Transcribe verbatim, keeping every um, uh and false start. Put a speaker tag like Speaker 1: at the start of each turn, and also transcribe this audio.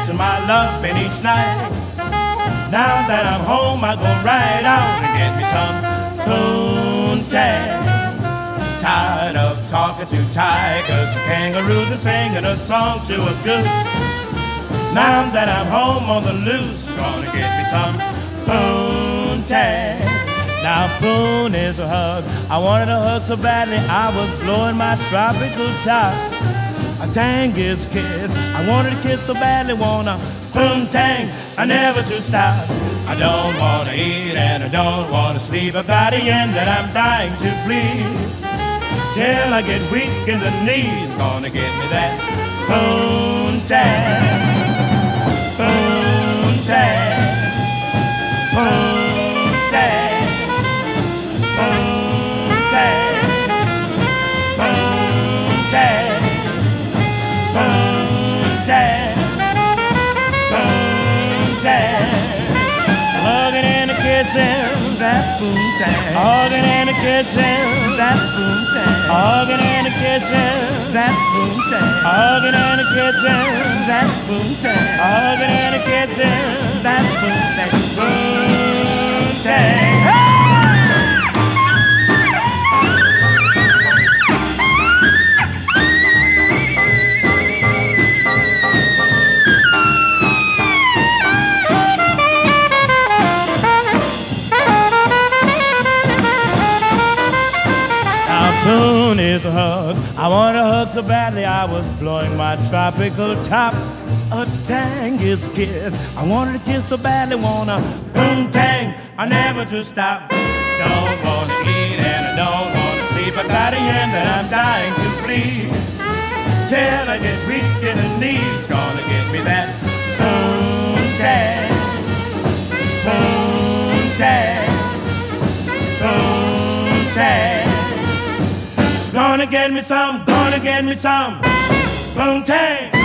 Speaker 1: missing my loving each night. Now that I'm home, I go right out and get me some poontang. Tired of talking to tigers and kangaroos and singing a song to a goose. Now that I'm home on the loose, gonna get me some poontang. Now poon is a hug. I wanted a hug so badly I was blowing my tropical top. A tang is a kiss. I wanted a kiss so badly, wanna poontang, I never to stop. I don't wanna eat and I don't wanna sleep. I've got a yen that I'm dying to please. Till I get weak in the knees, gonna get me that poontang, poontang, poontang, poontang, poontang, poontang, poontang. Hugging and a kissing, that's poontang. Hugging and a kissing, that's poontang. Hugging and a kissing, that's poontang. Hugging and a kissing, that's poontang. Hugging and a kissing, that's poontang. Poontang. Hey! Poon is a hug. I want a hug so badly I was blowing my tropical top. A tang is a kiss. I wanted a kiss so badly, wanna poontang, I never to stop. Don't wanna eat and I don't wanna sleep. I got a yen that I'm dying to please. Till I get weak in the knees, gonna get me that poontang, poontang, poontang. Gonna get me some, gonna get me some poontang.